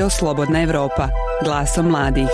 Radio Slobodna Evropa, glasom mladih.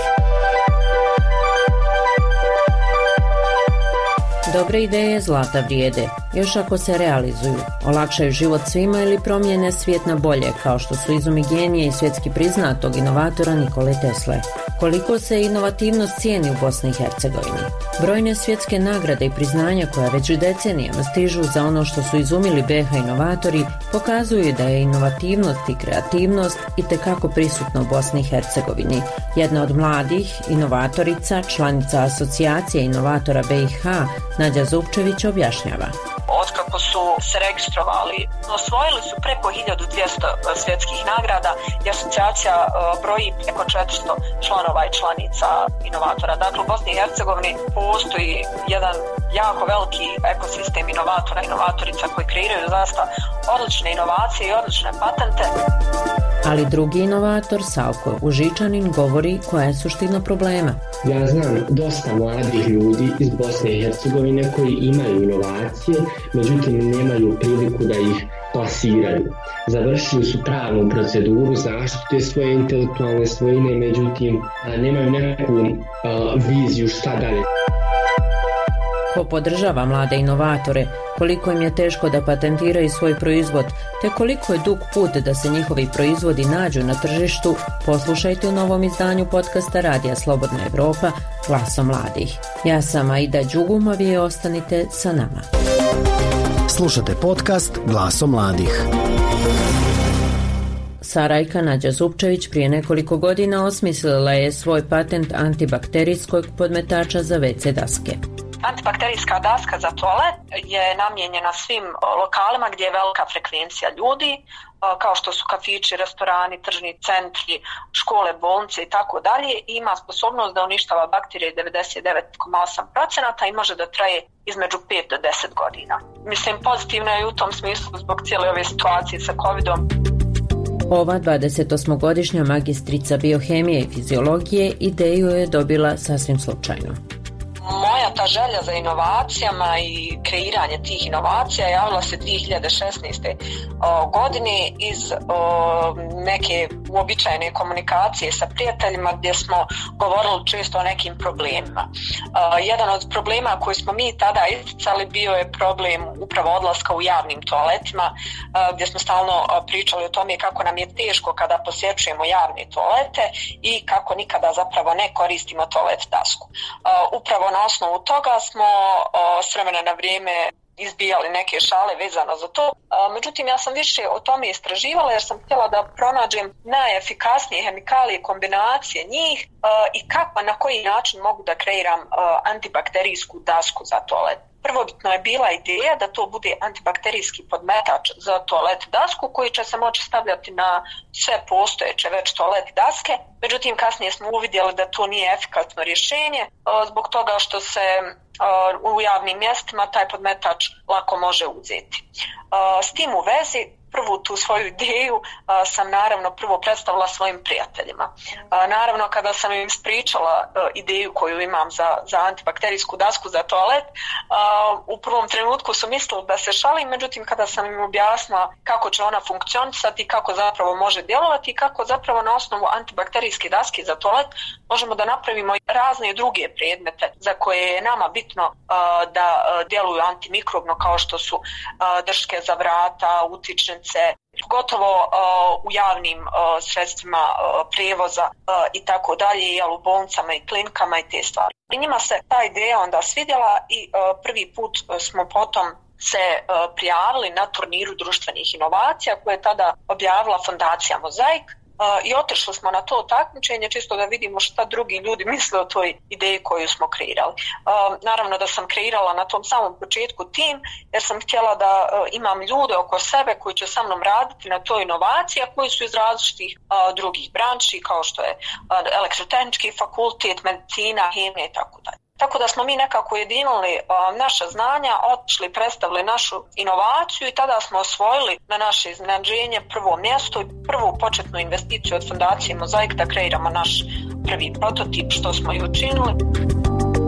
Dobre ideje zlata vrijede, još ako se realizuju, olakšaju život svima ili promijene svijet na bolje, kao što su izumi genije i svjetski priznatog inovatora Nikole Tesle. Koliko se inovativnost cijeni u Bosni i Hercegovini? Brojne svjetske nagrade i priznanja koja već decenijama stižu za ono što su izumili BiH inovatori pokazuju da je inovativnost i kreativnost itekako prisutna u Bosni i Hercegovini. Jedna od mladih inovatorica, članica asocijacije inovatora BiH, Nađa Zupčević objašnjava. Otkako su se registrovali, osvojili su preko 1200 svjetskih nagrada i asocijacija broji preko 400 članova i članica inovatora. Dakle, u Bosni i Hercegovini postoji jedan jako veliki ekosistem inovatora i inovatorica koji kreiraju zaista odlične inovacije i odlične patente. Ali drugi inovator, Salko Užičanin, govori koja je suština problema. Ja znam dosta mladih ljudi iz Bosne i Hercegovine koji imaju inovacije, međutim nemaju priliku da ih plasiraju. Završili su pravnu proceduru zaštite svoje intelektualne svojine, međutim nemaju neku viziju šta dalje. Ko podržava mlade inovatore, koliko im je teško da patentiraju svoj proizvod, te koliko je dug put da se njihovi proizvodi nađu na tržištu, poslušajte u novom izdanju podcasta Radija Slobodna Evropa, glasom mladih. Ja sam Aida Đugumov i ostanite sa nama. Slušate podcast Glasom mladih. Sarajka Nađa Zupčević prije nekoliko godina osmislila je svoj patent antibakterijskog podmetača za WC daske. Antibakterijska daska za toalet je namijenjena svim lokalima gdje je velika frekvencija ljudi, kao što su kafići, restorani, tržni centri, škole, bolnice i tako dalje. Ima sposobnost da uništava bakterije 99,8% i može da traje između 5 do 10 godina. Mislim, pozitivno je u tom smislu zbog cijele ove situacije sa covidom. Ova 28-godišnja magistrica biohemije i fiziologije ideju je dobila sasvim slučajno. Moja ta želja za inovacijama i kreiranje tih inovacija javila se 2016. godine iz neke uobičajene komunikacije sa prijateljima gdje smo govorili često o nekim problemima. Jedan od problema koji smo mi tada isticali bio je problem upravo odlaska u javnim toaletima, gdje smo stalno pričali o tome kako nam je teško kada posjećujemo javne toalete i kako nikada zapravo ne koristimo toalet dasku. Upravo na osnovu toga smo s vremena na vrijeme izbijali neke šale vezano za to. Međutim, ja sam više o tome istraživala jer sam htjela da pronađem najefikasnije hemikalije, kombinacije njih i kako, na koji način mogu da kreiram antibakterijsku dasku za toalet. Prvobitno je bila ideja da to bude antibakterijski podmetač za toalet dasku koji će se moći stavljati na sve postojeće već toalet daske. Međutim, kasnije smo uvidjeli da to nije efikasno rješenje zbog toga što se u javnim mjestima taj podmetač lako može uzeti. S tim u vezi, prvu tu svoju ideju sam naravno prvo predstavila svojim prijateljima. Naravno, kada sam im ispričala ideju koju imam za antibakterijsku dasku za toalet, u prvom trenutku su mislili da se šalim, međutim kada sam im objasnila kako će ona funkcionisati, kako zapravo može djelovati i kako zapravo na osnovu antibakterijske daske za toalet možemo da napravimo razne druge predmete za koje je nama bitno da djeluju antimikrobno, kao što su drške za vrata, utičnice, pogotovo u javnim sredstvima prijevoza i tako dalje, u bolnicama i klinikama i te stvari. I njima se ta ideja onda svidjela i prvi put smo potom se prijavili na turniru društvenih inovacija koje je tada objavila Fondacija Mozaik. I otišli smo na to takmičenje čisto da vidimo šta drugi ljudi misle o toj ideji koju smo kreirali. Naravno da sam kreirala na tom samom početku tim jer sam htjela da imam ljude oko sebe koji će sa mnom raditi na toj inovaciji, a koji su iz različitih drugih branči kao što je elektrotehnički fakultet, medicina, hemija i tako dalje. Tako da smo mi nekako ujedinili naša znanja, otišli, predstavili našu inovaciju i tada smo osvojili na naše iznenađenje prvo mjesto i prvu početnu investiciju od Fondacije Mozaik da kreiramo naš prvi prototip, što smo i učinili.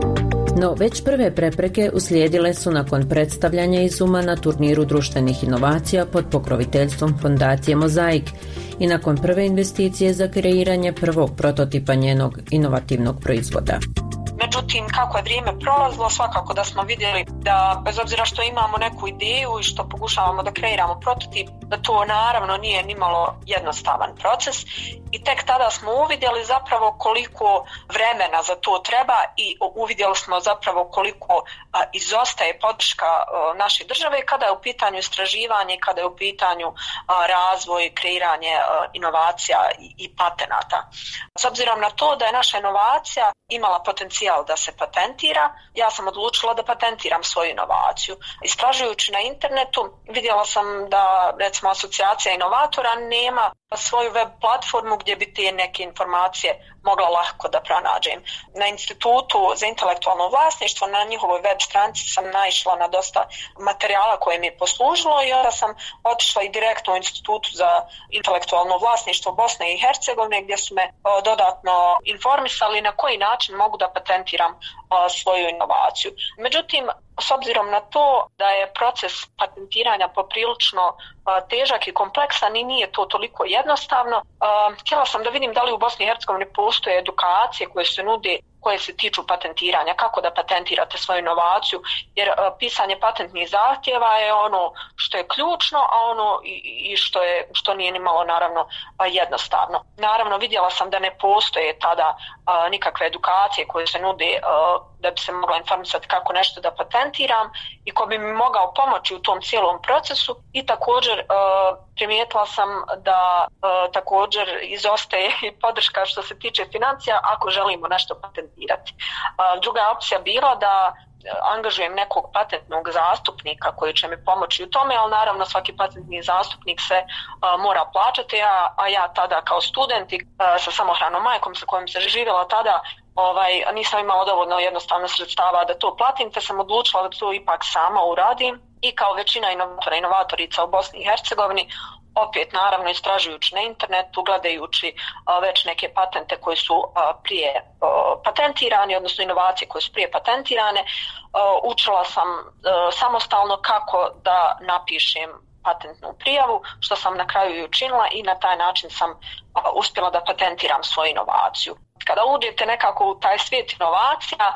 No, već prve prepreke uslijedile su nakon predstavljanja izuma na turniru društvenih inovacija pod pokroviteljstvom fondacije Mozaik i nakon prve investicije za kreiranje prvog prototipa njenog inovativnog proizvoda. Međutim, kako je vrijeme prolazilo, svakako da smo vidjeli da bez obzira što imamo neku ideju i što pokušavamo da kreiramo prototip, da to naravno nije nimalo jednostavan proces i tek tada smo uvidjeli zapravo koliko vremena za to treba i uvidjeli smo zapravo koliko izostaje podrška naše države kada je u pitanju istraživanje, kada je u pitanju razvoj, kreiranje inovacija i patenata. S obzirom na to da je naša inovacija imala potencijal da se patentira, ja sam odlučila da patentiram svoju inovaciju. Istražujući na internetu vidjela sam da recimo asocijacija inovatora nema svoju web platformu gdje bi te neke informacije mogla lako da pronađem. Na Institutu za intelektualno vlasništvo, na njihovoj web stranici sam naišla na dosta materijala koje mi je poslužilo i onda sam otišla i direktno u Institutu za intelektualno vlasništvo Bosne i Hercegovine gdje su me dodatno informisali na koji način mogu da patentiram svoju inovaciju. Međutim, s obzirom na to da je proces patentiranja poprilično težak i kompleksan i nije to toliko jednostavno, htjela sam da vidim da li u Bosni i Hercegovini postoje edukacije koje se nude koje se tiču patentiranja, kako da patentirate svoju inovaciju, jer pisanje patentnih zahtjeva je ono što je ključno, a ono i što nije ni malo naravno jednostavno. Naravno vidjela sam da ne postoje tada nikakve edukacije koje se nude da bi se mogla informisati kako nešto da patentiram i ko bi mi mogao pomoći u tom cijelom procesu i također primijetila sam da također izostaje i podrška što se tiče financija ako želimo nešto patentirati. Druga opcija bila da angažujem nekog patentnog zastupnika koji će mi pomoći u tome, ali naravno svaki patentni zastupnik se mora plaćati, a ja tada kao student i sa samohranom majkom sa kojom se živjela tada nisam imala dovoljno jednostavno sredstava da to platim, te sam odlučila da to ipak sama uradim i kao većina inovatorica u Bosni i Hercegovini opet naravno istražujući na internetu, gledajući već neke patente koji su prije patentirani, odnosno inovacije koje su prije patentirane, učila sam samostalno kako da napišem patentnu prijavu, što sam na kraju i učinila i na taj način sam uspjela da patentiram svoju inovaciju. Kada uđete nekako u taj svijet inovacija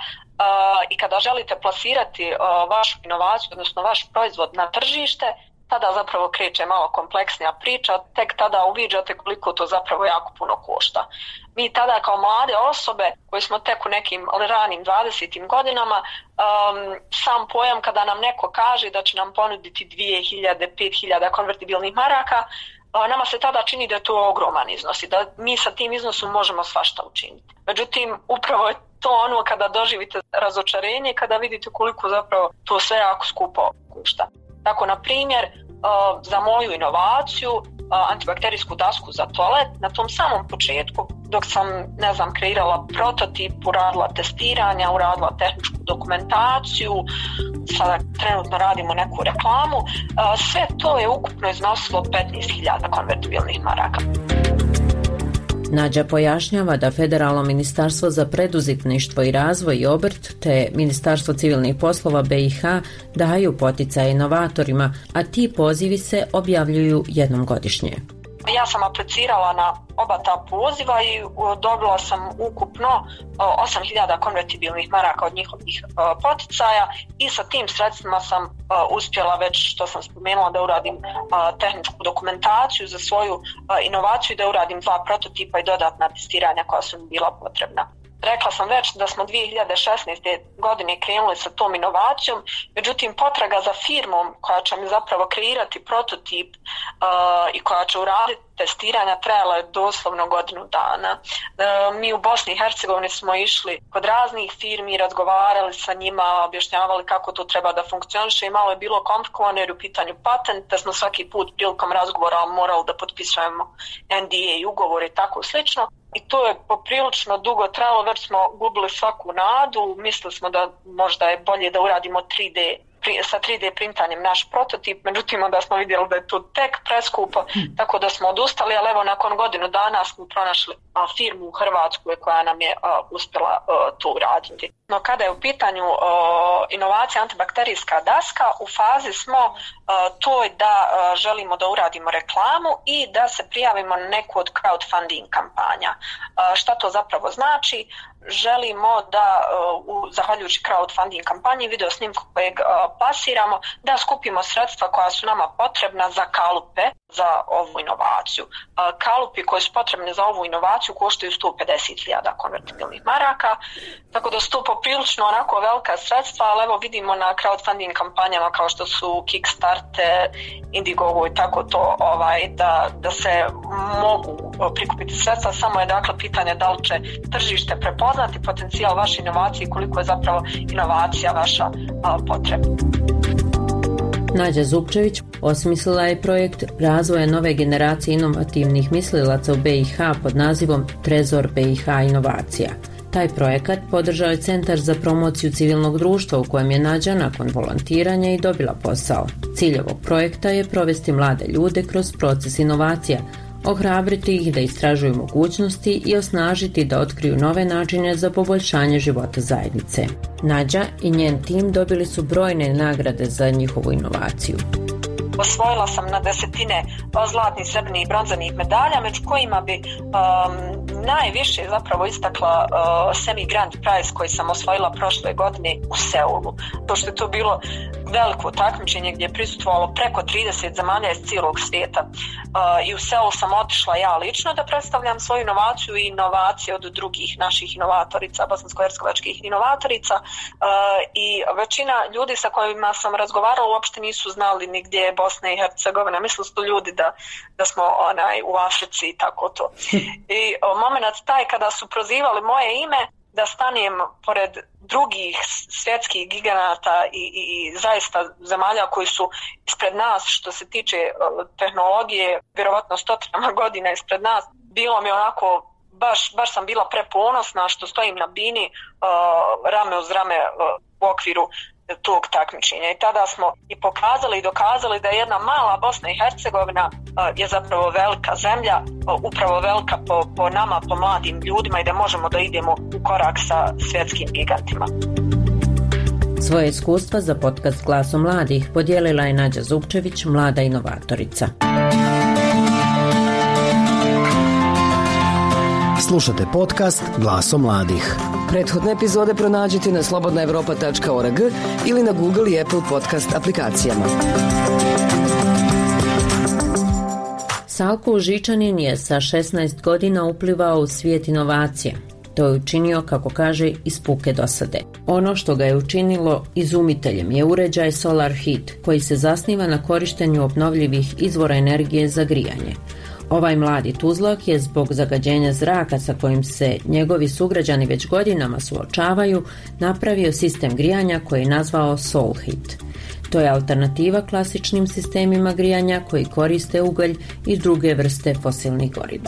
i kada želite plasirati vašu inovaciju, odnosno vaš proizvod na tržište, tada zapravo kreće malo kompleksnija priča, tek tada uviđate koliko to zapravo jako puno košta. Mi tada kao mlade osobe koji smo tek u nekim ranim 20. godinama, sam pojam kada nam neko kaže da će nam ponuditi 2000, 5000 konvertibilnih maraka, nama se tada čini da je to ogroman iznos i da mi sa tim iznosom možemo svašta učiniti. Međutim, upravo je to ono kada doživite razočarenje, kada vidite koliko zapravo to sve jako skupo košta. Tako, na primjer, za moju inovaciju, antibakterijsku dasku za toalet, na tom samom početku, dok sam, kreirala prototip, uradila testiranja, uradila tehničku dokumentaciju, sada trenutno radimo neku reklamu, sve to je ukupno iznosilo 15.000 konvertibilnih maraka. Nađa pojašnjava da Federalno ministarstvo za preduzetništvo i razvoj i obrt te Ministarstvo civilnih poslova BiH daju poticaje inovatorima, a ti pozivi se objavljuju jednom godišnje. Ja sam aplicirala na oba ta poziva i dobila sam ukupno 8.000 konvertibilnih maraka od njihovih poticaja i sa tim sredstvima sam uspjela već, što sam spomenula, da uradim tehničku dokumentaciju za svoju inovaciju i da uradim 2 prototipa i dodatna testiranja koja su mi bila potrebna. Rekla sam već da smo 2016. godine krenuli sa tom inovacijom, međutim potraga za firmom koja će mi zapravo kreirati prototip i koja će uraditi testiranja trajala je doslovno godinu dana. Mi u Bosni i Hercegovini smo išli kod raznih firmi, razgovarali sa njima, objašnjavali kako to treba da funkcioniše i malo je bilo komplikovano jer u pitanju patenta smo svaki put prilikom razgovora morali da potpisujemo NDA i ugovor i tako slično. I to je poprilično dugo trajalo, već smo gubili svaku nadu, mislili smo da možda je bolje da uradimo sa 3D printanjem naš prototip, međutim onda smo vidjeli da je to tek preskupo, tako da smo odustali, ali evo nakon godinu dana smo pronašli firmu u Hrvatskoj koja nam je uspjela to uraditi. No kada je u pitanju inovacija antibakterijska daska, u fazi smo toj da želimo da uradimo reklamu i da se prijavimo na neku od crowdfunding kampanja. Šta to zapravo znači? Želimo da, zahvaljujući crowdfunding kampanji, video snimku kojeg plasiramo, da skupimo sredstva koja su nama potrebna za kalupe za ovu inovaciju. Kalupi koji su potrebni za ovu inovaciju koštaju 150.000 konvertibilnih maraka, tako da su to poprilično onako velika sredstva, ali evo vidimo na crowdfunding kampanjama kao što su Kickstarter, Indiegogo i tako to, da se mogu prikupiti sredstva, samo je dakle pitanje da li će tržište prepoznati potencijal vaše inovacije i koliko je zapravo inovacija vaša potrebna. Nađa Zupčević osmislila je projekt razvoja nove generacije inovativnih mislilaca u BiH pod nazivom Trezor BiH inovacija. Taj projekat podržao je Centar za promociju civilnog društva u kojem je Nađa nakon volontiranja i dobila posao. Cilj ovog projekta je provesti mlade ljude kroz proces inovacija, ohrabriti ih da istražuju mogućnosti i osnažiti da otkriju nove načine za poboljšanje života zajednice. Nađa i njen tim dobili su brojne nagrade za njihovu inovaciju. Osvojila sam na desetine zlatnih, srebrnih i bronzanih medalja, među kojima bi najviše zapravo istakla Semi Grand Prize koji sam osvojila prošle godine u Seulu. To što je to bilo veliko takmičenje gdje je prisustvovalo preko 30 zemalja iz cijelog svijeta. I u Seulu sam otišla ja lično da predstavljam svoju inovaciju i inovacije od drugih naših inovatorica, bosansko-hercegovačkih inovatorica. I većina ljudi sa kojima sam razgovarala uopšte nisu znali ni gdje je Bosna i Hercegovina. Mislili su ljudi da smo u Africi i tako to. I moment taj kada su prozivali moje ime da stanem pored drugih svjetskih giganata i zaista zemalja koji su ispred nas što se tiče tehnologije, vjerovatno stotinama godina ispred nas, bilo mi onako, baš sam bila preponosna što stojim na bini rame uz rame u okviru tog takmičenja. I tada smo i pokazali i dokazali da jedna mala Bosna i Hercegovina je zapravo velika zemlja, upravo velika po nama, po mladim ljudima i da možemo da idemo u korak sa svjetskim gigantima. Svoje iskustva za podcast Glasom mladih podijelila je Nađa Zupčević, mlada inovatorica. Slušate podcast Glasom mladih. Prethodne epizode pronađite na slobodnaevropa.org ili na Google i Apple podcast aplikacijama. Salko Žičanin je sa 16 godina uplivao u svijet inovacije. To je učinio, kako kaže, iz puke dosade. Ono što ga je učinilo izumiteljem je uređaj Solar Heat, koji se zasniva na korištenju obnovljivih izvora energije za grijanje. Ovaj mladi tuzlak je zbog zagađenja zraka sa kojim se njegovi sugrađani već godinama suočavaju, napravio sistem grijanja koji je nazvao Soul Heat. To je alternativa klasičnim sistemima grijanja koji koriste ugalj i druge vrste fosilnih goriva.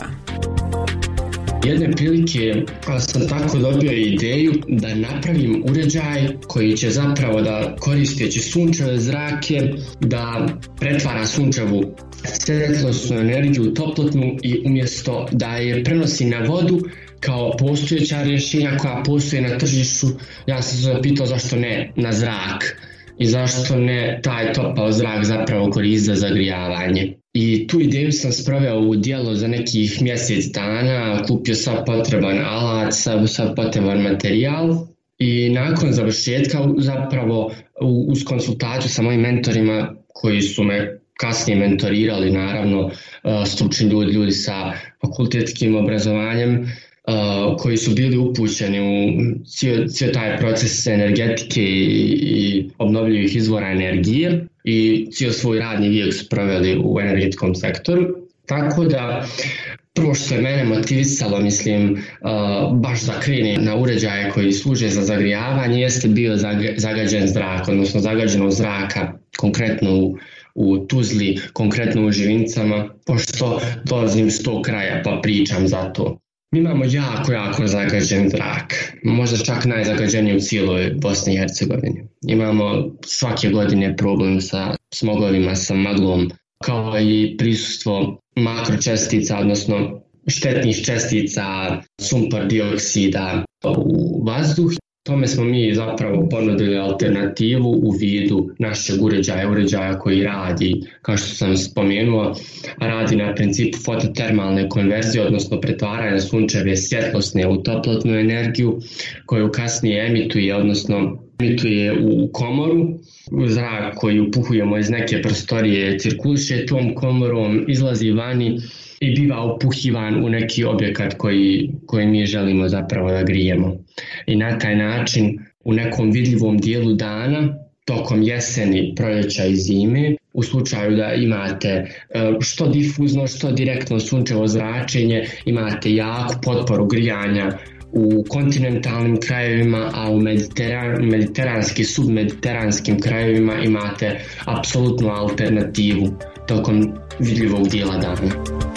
Jedne prilike sam tako dobio ideju da napravim uređaj koji će zapravo da koristeći sunčeve zrake da pretvara sunčevu svjetlosnu energiju u toplotnu i umjesto da je prenosi na vodu kao postojeća rješenja koja postoje na tržištu, ja sam se zapitao zašto ne na zrak i zašto ne taj topao zrak zapravo koriste za zagrijavanje. I tu ideju sam sproveo u djelo za nekih mjesec dana, kupio sav potreban alat, sav potreban materijal i nakon završetka zapravo uz konsultaciju sa mojim mentorima koji su me kasnije mentorirali, naravno stručni ljudi sa fakultetskim obrazovanjem, koji su bili upućeni u cijel taj proces energetike i obnovljivih izvora energije i cijel svoj radni vijek su proveli u energetskom sektoru. Tako da prvo što je mene motivisalo, baš da krenem na uređaje koji služe za zagrijavanje jeste bio zagađen zrak, odnosno zagađenog zraka, konkretno u Tuzli, konkretno u Živincama, pošto dolazim s tog kraja pa pričam za to. Mi imamo jako zagađen zrak, možda čak najzagađeniji u cijeloj Bosni i Hercegovini. Imamo svake godine problem sa smogovima, sa maglom, kao i prisustvo makročestica, odnosno štetnih čestica, sumpor dioksida u vazduh. Tome smo mi zapravo ponudili alternativu u vidu našeg uređaja koji radi, kao što sam spomenuo, radi na principu fototermalne konverzije, odnosno pretvaranja sunčeve svjetlosne u toplotnu energiju koju kasnije emituje u komoru. Zrak koji upuhujemo iz neke prostorije cirkuliše tom komorom, izlazi vani i biva upuhivan u neki objekat koji mi želimo zapravo da grijemo. I na taj način u nekom vidljivom dijelu dana, tokom jeseni, proljeća i zime, u slučaju da imate što difuzno, što direktno sunčevo zračenje, imate jaku potporu grijanja u kontinentalnim krajevima, a u mediteranskim, submediteranskim krajevima imate apsolutnu alternativu tokom vidljivog dijela dana.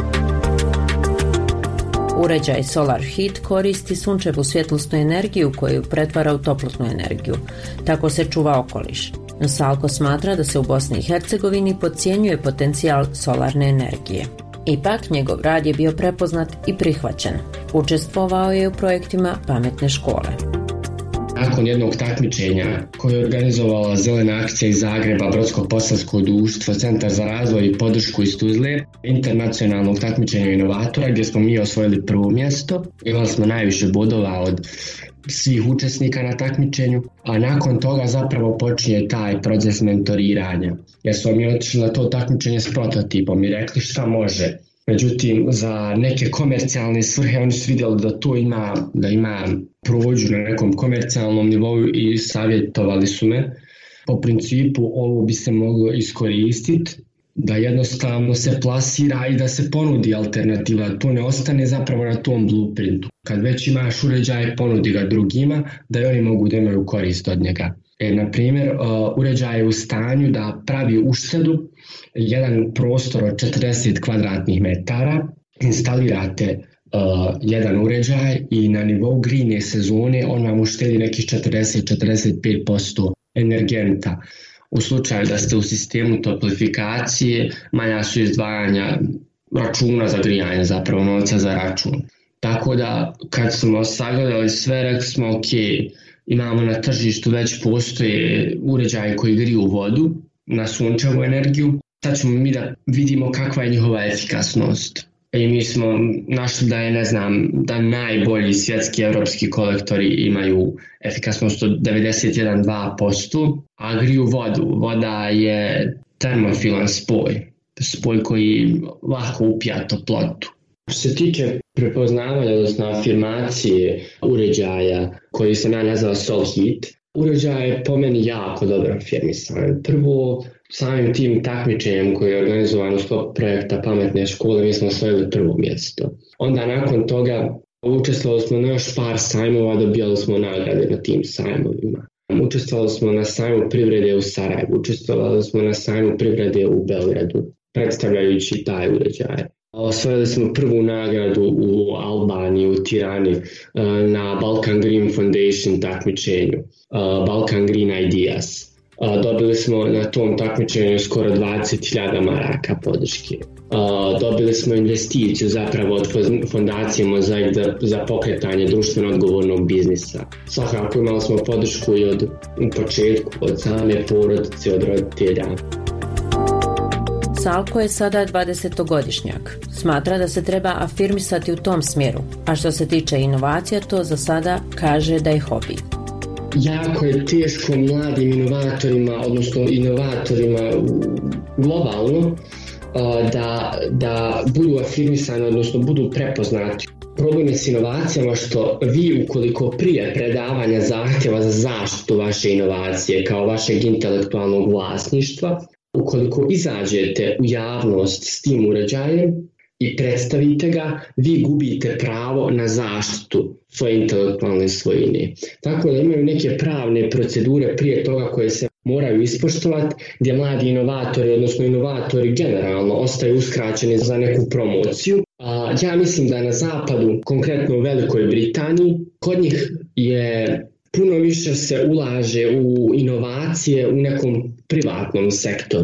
Uređaj Solar Heat koristi sunčevu svjetlosnu energiju koju pretvara u toplotnu energiju. Tako se čuva okoliš. Salko smatra da se u Bosni i Hercegovini podcjenjuje potencijal solarne energije. Ipak, njegov rad je bio prepoznat i prihvaćen. Učestvovao je u projektima pametne škole. Nakon jednog takmičenja koje je organizovala Zelena akcija iz Zagreba, Brodsko-posavsko društvo, Centar za razvoj i podršku iz Tuzle, internacionalnog takmičenja inovatora gdje smo mi osvojili prvo mjesto. Imali smo najviše bodova od svih učesnika na takmičenju, a nakon toga zapravo počinje taj proces mentoriranja. Jer smo mi otišli na to takmičenje s prototipom i rekli šta može. Međutim, za neke komercijalne svrhe oni su vidjeli da ima prođu na nekom komercijalnom nivou i savjetovali su me. Po principu ovo bi se moglo iskoristiti, da jednostavno se plasira i da se ponudi alternativa, to ne ostane zapravo na tom blueprintu. Kad već imaš uređaj, ponudi ga drugima da i oni mogu da imaju korist od njega. Na primjer, uređaj je u stanju da pravi uštedu, jedan prostor od 40 kvadratnih metara, instalirate jedan uređaj i na nivou grijne sezone on vam uštedi nekih 40-45% energenta. U slučaju da ste u sistemu toplifikacije, manja su izdvajanja računa za grijanje, zapravo novca za račun. Tako da kad smo sagledali sve, rekli smo ok, imamo na tržištu već postoje uređaje koji griju vodu na sunčevu energiju, sad ćemo mi da vidimo kakva je njihova efikasnost. I mi smo našli da najbolji svjetski evropski kolektori imaju efikasnost od 91,2%, a griju vodu. Voda je termofilan spoj koji lako upija toplotu. Što se tiče prepoznavanja, odnosno afirmacije uređaja koji sam ja nazvao Solar Heat, uređaj je po meni jako dobro afirmisan. Prvo, samim tim takmičenjem koji je organizovan u sklopu projekta Pametne škole, mi smo osvojili prvo mjesto. Onda nakon toga učestvovali smo na još par sajmova, dobijali smo nagrade na tim sajmovima. Učestvovali smo na sajmu privrede u Sarajevu, učestvovali smo na sajmu privrede u Beogradu, predstavljajući taj uređaj. Osvojili smo prvu nagradu u Albaniji, u Tirani, na Balkan Green Foundation takmičenju, Balkan Green Ideas. Dobili smo na tom takmičenju skoro 20.000 maraka podrške. Dobili smo investiciju zapravo od fondacije Mozaik za pokretanje društveno odgovornog biznisa. Svakako imali smo podršku i u početku od same porodice, od roditelja. Salko je sada 20-godišnjak. Smatra da se treba afirmisati u tom smjeru, a što se tiče inovacija, to za sada kaže da je hobi. Jako je teško mladim inovatorima, odnosno inovatorima globalno, da budu afirmisani, odnosno budu prepoznati. Problem je s inovacijama što vi ukoliko prije predavanja zahtjeva za zaštitu vaše inovacije kao vašeg intelektualnog vlasništva, ukoliko izađete u javnost s tim uređajem i predstavite ga, vi gubite pravo na zaštitu svoje intelektualne svojine. Tako da imaju neke pravne procedure prije toga koje se moraju ispoštovati, gdje mladi inovatori, odnosno inovatori generalno, ostaju uskraćeni za neku promociju. Ja mislim da na zapadu, konkretno u Velikoj Britaniji, kod njih je puno više se ulaže u inovacije u nekom privatnom sektoru.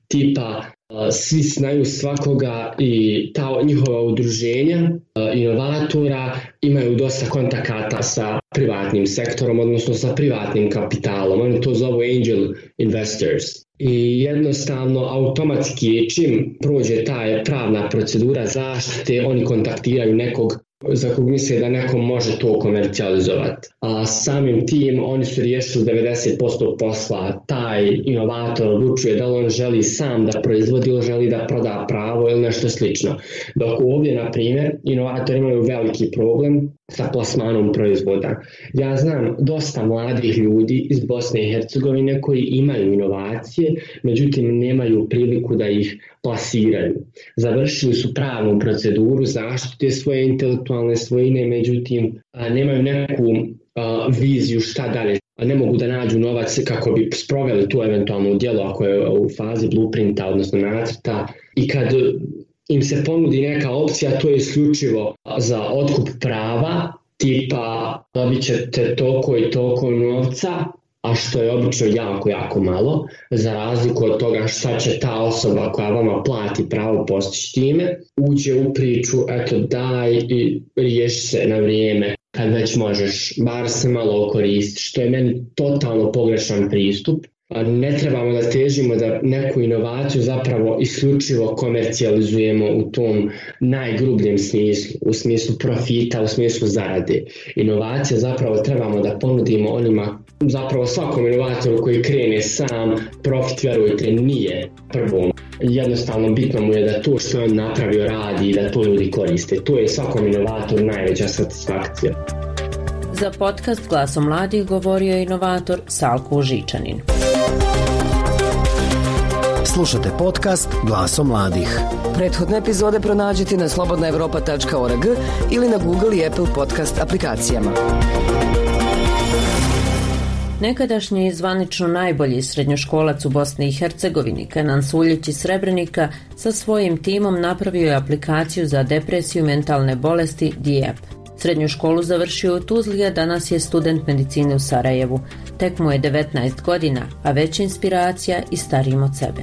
tipa svi znaju svakoga i ta njihova udruženja inovatora imaju dosta kontakata sa privatnim sektorom, odnosno sa privatnim kapitalom. Oni to zovu angel investors. I jednostavno automatski čim prođe ta pravna procedura zaštite, oni kontaktiraju nekog za kog misle da neko može to komercijalizovati. A samim tim oni su riješili 90% posla. Taj inovator odlučuje da li on želi sam da proizvodi ili želi da proda pravo ili nešto slično. Dok ovdje, na primjer, inovatori imaju veliki problem sa plasmanom proizvoda. Ja znam dosta mladih ljudi iz Bosne i Hercegovine koji imaju inovacije, međutim nemaju priliku da ih plasiraju. Završili su pravnu proceduru zaštite svoje intelektualne svojine, međutim nemaju neku viziju šta dalje. Ne mogu da nađu novac kako bi sproveli tu eventualno djelo ako je u fazi blueprinta, odnosno nacrta. I kad im se ponudi neka opcija, to je isključivo za otkup prava, tipa dobit ćete toliko i toliko novca, a što je obično jako malo, za razliku od toga šta će ta osoba koja vama plati pravo postići time, uđe u priču, eto daj i riješi se na vrijeme, kad već možeš, bar se malo koristi, što je meni totalno pogrešan pristup. Ne trebamo da težimo da neku inovaciju zapravo isključivo komercijalizujemo u tom najgrubljem smislu, u smislu profita, u smislu zarade. Inovacije zapravo trebamo da ponudimo onima, zapravo svakom inovatoru koji krene sam, profit, vjerujte, nije prvo. Jednostavno bitno mu je da to što on napravio radi i da to ljudi koriste. To je svakom inovatoru najveća satisfakcija. Za podcast Glasom mladih govorio je inovator Salko Žičanin. Slušate podcast Glasom mladih. Prethodne epizode pronađite na slobodnaevropa.org ili na Google i Apple podcast aplikacijama. Nekadašnji zvanično najbolji srednjoškolac u Bosni i Hercegovini, Kenan Suljić iz Srebrenika, sa svojim timom napravio je aplikaciju za depresiju, mentalne bolesti DIEP. Srednju školu završio u Tuzli, a danas je student medicine u Sarajevu. Tek mu je 19 godina, a već inspiracija i starijim od sebe.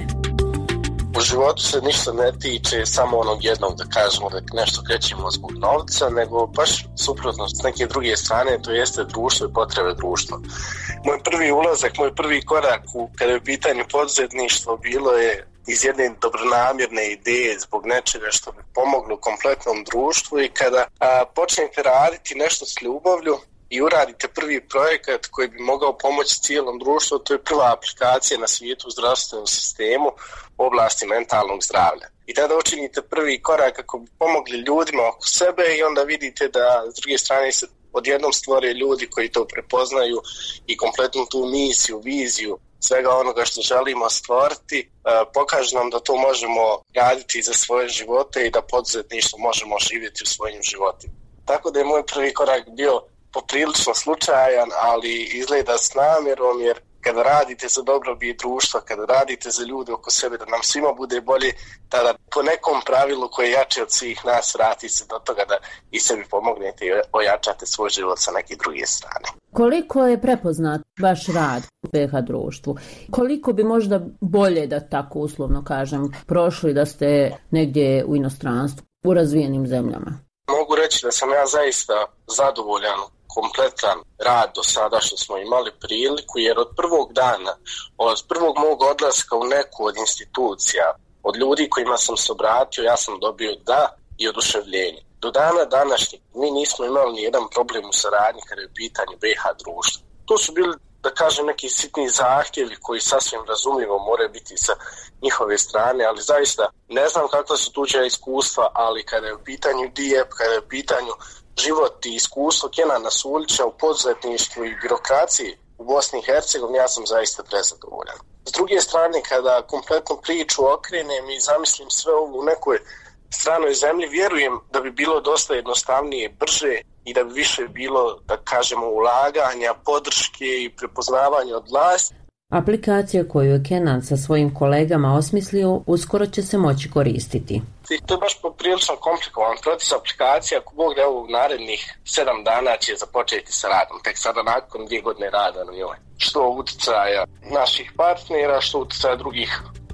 U životu se ništa ne tiče samo onog jednog, da kažemo da nešto krećemo zbog novca, nego baš suprotno s neke druge strane, to jeste društvo i potrebe društva. Moj prvi ulazak, moj prvi korak kada je u pitanju poduzetništvo bilo je iz jedne dobronamjerne ideje zbog nečega što bi pomoglo kompletnom društvu i kada počnete raditi nešto s ljubavlju i uradite prvi projekat koji bi mogao pomoći cijelom društvu, to je prva aplikacija na svijetu u zdravstvenom sistemu u oblasti mentalnog zdravlja. I tada učinite prvi korak kako bi pomogli ljudima oko sebe i onda vidite da s druge strane se odjednom stvore ljudi koji to prepoznaju i kompletnu tu misiju, viziju svega onoga što želimo stvoriti, pokaže nam da to možemo raditi za svoje živote i da poduzetništvo možemo živjeti u svojim životima. Tako da je moj prvi korak bio poprilično slučajan, ali izgleda s namjerom, jer kada radite za dobrobit društva, kada radite za ljude oko sebe, da nam svima bude bolje, tada po nekom pravilu koje je jače od svih nas vrati se do toga da i sebi pomognete i ojačate svoj život sa neke druge strane. Koliko je prepoznat vaš rad u BH društvu? Koliko bi možda bolje, da tako uslovno kažem, prošli da ste negdje u inostranstvu, u razvijenim zemljama? Mogu reći da sam ja zaista zadovoljan kompletan rad do sada što smo imali priliku, jer od prvog dana, od prvog mog odlaska u neku od institucija, od ljudi kojima sam se obratio, ja sam dobio da i oduševljenje. Do dana današnjeg mi nismo imali ni jedan problem u saradnji kada je u pitanju BH društva. To su bili, da kažem, neki sitni zahtjevi koji sasvim razumljivo moraju biti sa njihove strane, ali zaista ne znam kakva su tuđa iskustva, ali kada je u pitanju DIEP, kada je u pitanju život i iskustvo Kenana Suljića u poduzetništvu i birokraciji u Bosni i Hercegovini, ja sam zaista prezadovoljan. S druge strane, kada kompletnu priču okrenem i zamislim sve ovo u nekoj stranoj zemlji, vjerujem da bi bilo dosta jednostavnije, brže i da bi više bilo, da kažemo, ulaganja, podrške i prepoznavanja od vlasti. Aplikacija koju je Kenan sa svojim kolegama osmislio uskoro će se moći koristiti. To je baš poprilično komplikovan proces aplikacija. Ako Bog da u narednih 7 dana će započeti sa radom, tek sada nakon 2 godine rada na njoj. Što utjecaja naših partnera, što utjecaja drugih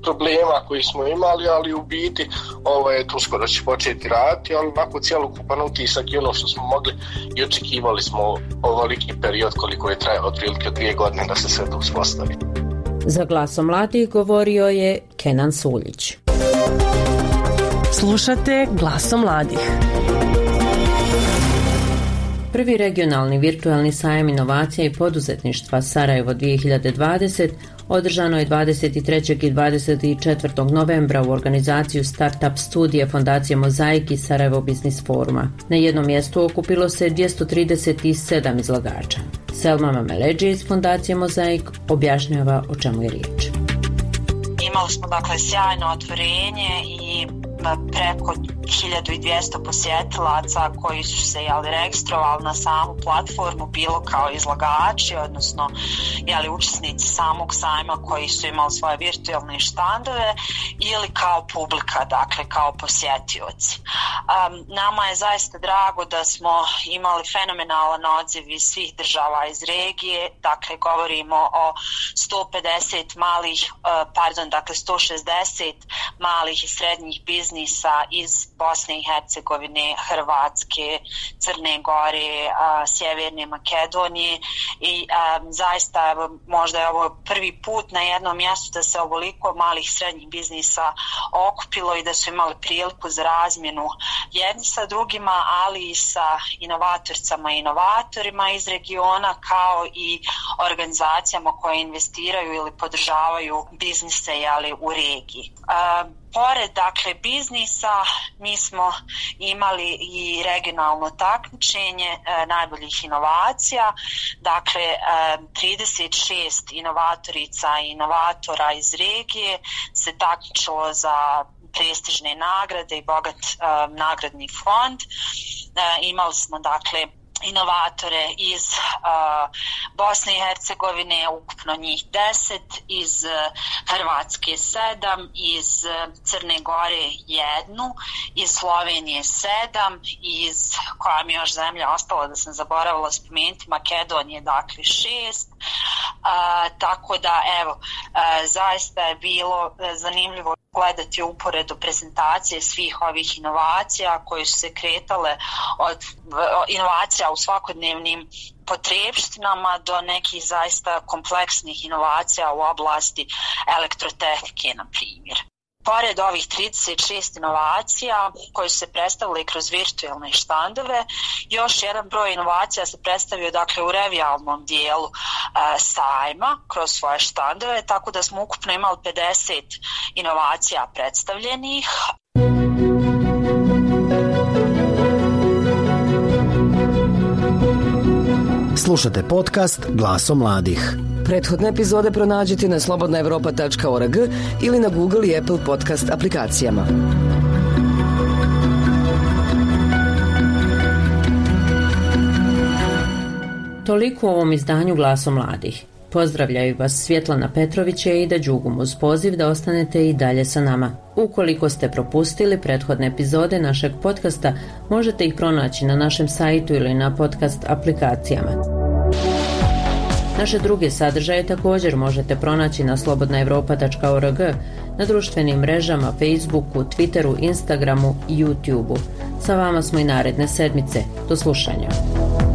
problema koji smo imali, ali u biti tu skoro će početi raditi, ali onako cjelokupan utisak i ono što smo mogli i očekivali smo ovoliki period koliko je trajao otprilike 2 godine da se sve to uspostavi. Za Glasom mladih govorio je Kenan Suljić. Slušate Glasom mladih. Prvi regionalni virtualni sajam inovacija i poduzetništva Sarajevo 2020 održano je 23. i 24. novembra u organizaciju Startup studije Fondacije Mozaik i Sarajevo Biznis foruma. Na jednom mjestu okupilo se 237 izlagača. Selma Mameleđi iz Fondacije Mozaik objašnjava o čemu je riječ. Imali smo dakle sjajno otvorenje i preko 1200 posjetilaca koji su se registrovali na samu platformu, bilo kao izlagači, odnosno učesnici samog sajma koji su imali svoje virtualne štandove ili kao publika, dakle kao posjetioci. Nama je zaista drago da smo imali fenomenalan odziv iz svih država iz regije, dakle govorimo o 160 malih i srednjih biznisa iz Bosne i Hercegovine, Hrvatske, Crne Gore, Sjeverne Makedonije i zaista možda je ovo prvi put na jednom mjestu da se ovoliko malih i srednjih biznisa okupilo i da su imali priliku za razmjenu jedni sa drugima, ali i sa inovatoricama i inovatorima iz regiona, kao i organizacijama koje investiraju ili podržavaju biznise u regiji. Pored biznisa, mi smo imali i regionalno takmičenje najboljih inovacija, 36 inovatorica i inovatora iz regije se takmičilo za prestižne nagrade i bogat nagradni fond. Imali smo inovatore iz Bosne i Hercegovine, ukupno njih 10, iz Hrvatske 7, iz Crne Gore 1, iz Slovenije 7, iz, koja mi još zemlja ostala da sam zaboravila spomenuti, Makedonije 6. Tako da zaista je bilo zanimljivo gledati uporedu prezentacije svih ovih inovacija koje su se kretale od inovacija u svakodnevnim potrebštinama do nekih zaista kompleksnih inovacija u oblasti elektrotehnike, na primjer. Pored ovih 36 inovacija koje su se predstavili kroz virtualne štandove, još jedan broj inovacija se predstavio u revijalnom dijelu sajma kroz svoje štandove, tako da smo ukupno imali 50 inovacija predstavljenih. Slušate podcast Glasom mladih. Prethodne epizode pronađite na slobodnaevropa.org ili na Google i Apple podcast aplikacijama. Toliko u ovom izdanju Glasom mladih. Pozdravljaju vas Svjetlana Petrović i Ida Đugum uz poziv da ostanete i dalje sa nama. Ukoliko ste propustili prethodne epizode našeg podcasta, možete ih pronaći na našem sajtu ili na podcast aplikacijama. Naše druge sadržaje također možete pronaći na slobodnaevropa.org, na društvenim mrežama, Facebooku, Twitteru, Instagramu i YouTubeu. Sa vama smo i naredne sedmice. Do slušanja.